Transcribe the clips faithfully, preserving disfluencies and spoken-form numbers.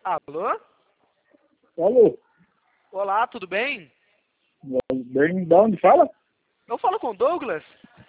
Alô? Alô? Olá, tudo bem? Bem, de onde fala? Eu falo com o Douglas.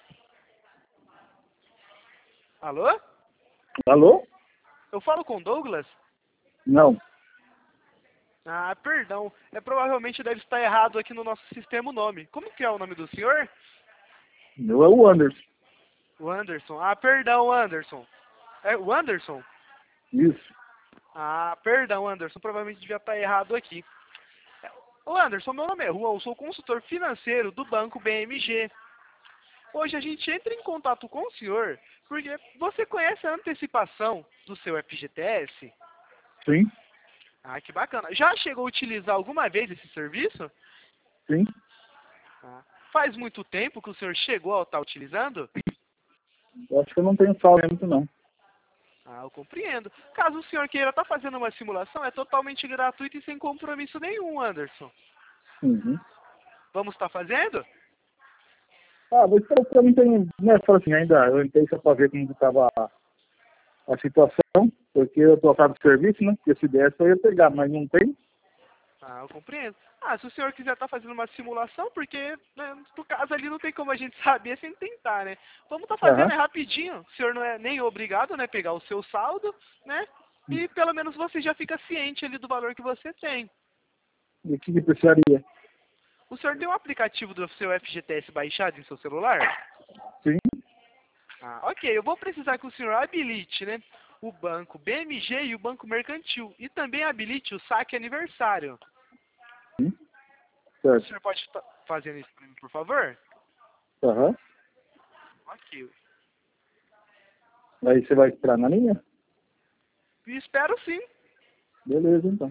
Alô? Alô? Eu falo com o Douglas? Não. Ah, perdão. É, provavelmente deve estar errado aqui no nosso sistema o nome. Como que é o nome do senhor? Meu é o Anderson. O Anderson. Ah, perdão, Anderson. É o Anderson? Isso. Ah, perdão, Anderson. Provavelmente devia estar errado aqui. Ô Anderson, meu nome é Juan, eu sou consultor financeiro do Banco B M G. Hoje a gente entra em contato com o senhor porque você conhece a antecipação do seu F G T S? Sim, Ah, que bacana. Já chegou a utilizar alguma vez esse serviço? sim. Ah, faz muito tempo que o senhor chegou a estar utilizando? Eu acho que eu não tenho saldo não. Ah, eu compreendo. Caso o senhor queira estar fazendo uma simulação, é totalmente gratuito e sem compromisso nenhum, Anderson. Uhum. Vamos estar fazendo? Ah, vou esperar porque eu não tenho, né, falo assim, ainda, eu entrei só para ver como estava a, a situação, porque eu tô fora do serviço, né, porque se desse eu ia pegar, mas não tem. Ah, eu compreendo. Ah, se o senhor quiser estar fazendo uma simulação, porque, né, no caso ali não tem como a gente saber sem tentar, né? Vamos estar fazendo, Aham. é rapidinho. O senhor não é nem obrigado, né, pegar o seu saldo, né? E pelo menos você já fica ciente ali do valor que você tem. E o que que precisaria? O senhor tem um aplicativo do seu F G T S baixado em seu celular? Sim, Ah, ok. Eu vou precisar que o senhor habilite, né, o banco B M G e o banco mercantil. E também habilite o saque aniversário. sim, O certo. senhor pode estar fazendo isso para mim, por favor? Aham. Ok. Aí você vai esperar na linha? E espero sim. Beleza, então.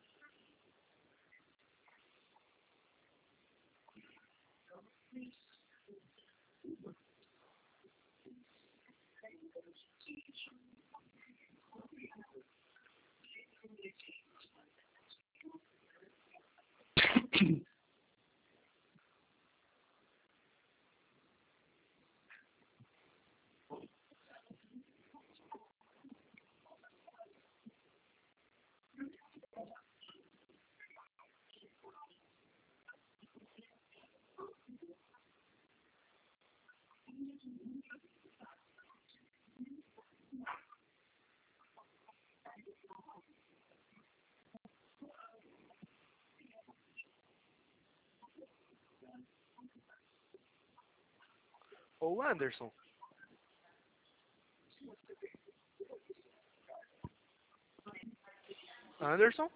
Ou Anderson. Anderson?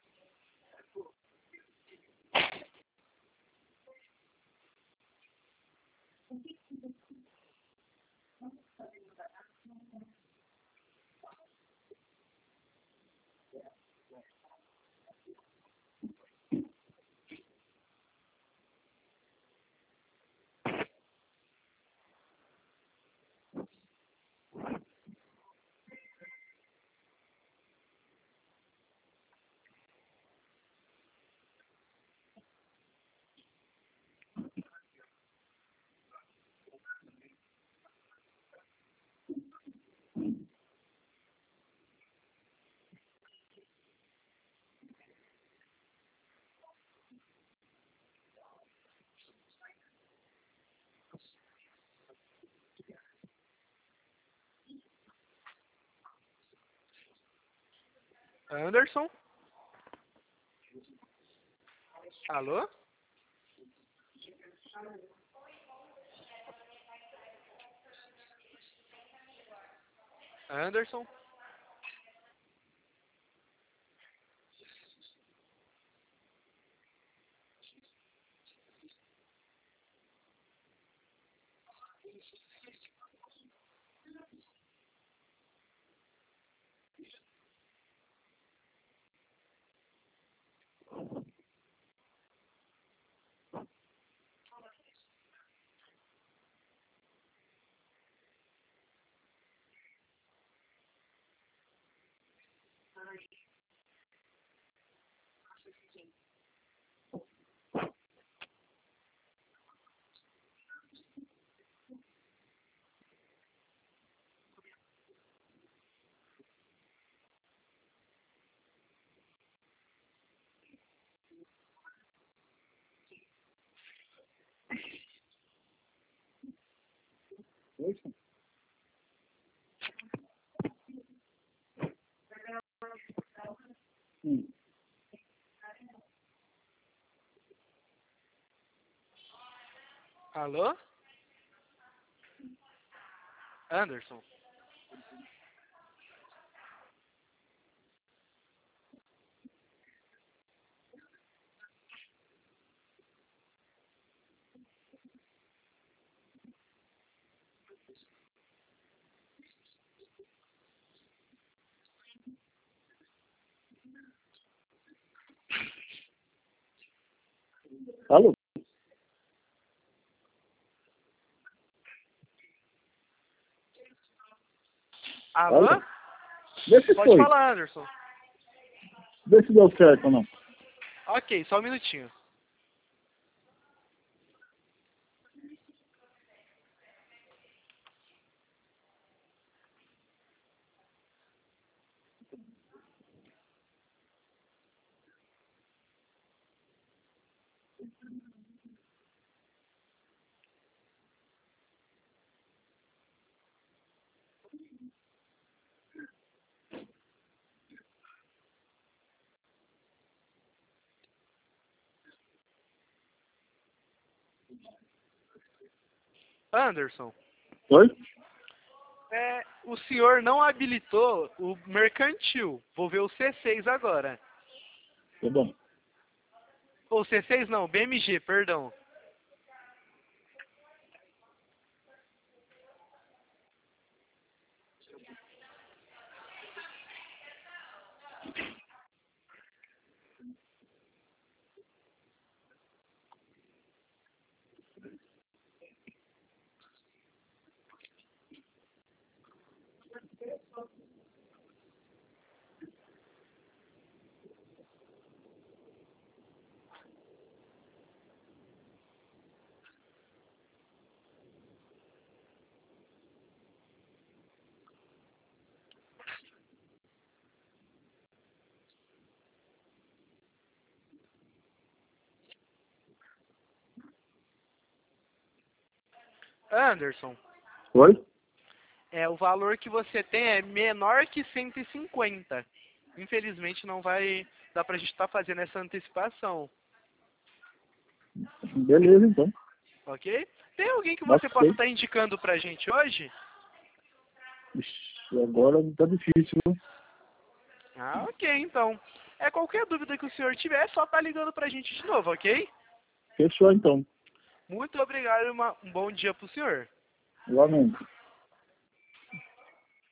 Anderson? Alô? Anderson? Isso. Hum. Alô? Anderson? Alô? Alô? Alô? Vê se Pode foi. falar, Anderson. Vê se deu certo ou não. Ok, só um minutinho. Anderson, Oi? é, o senhor não habilitou o mercantil. Vou ver o C seis agora. Tá bom. Ou C seis não, B M G, perdão. Anderson, Oi? é, o valor que você tem é menor que cento e cinquenta. Infelizmente não vai dar pra gente estar fazendo essa antecipação, Beleza, então. ok? Tem alguém que você Ok. possa estar indicando pra gente hoje? Ixi, agora tá difícil, viu? Ah, ok, então. É qualquer dúvida que o senhor tiver, é só estar ligando pra gente de novo, ok? Fechou, então. Muito obrigado e uma- um bom dia pro senhor. Igualmente.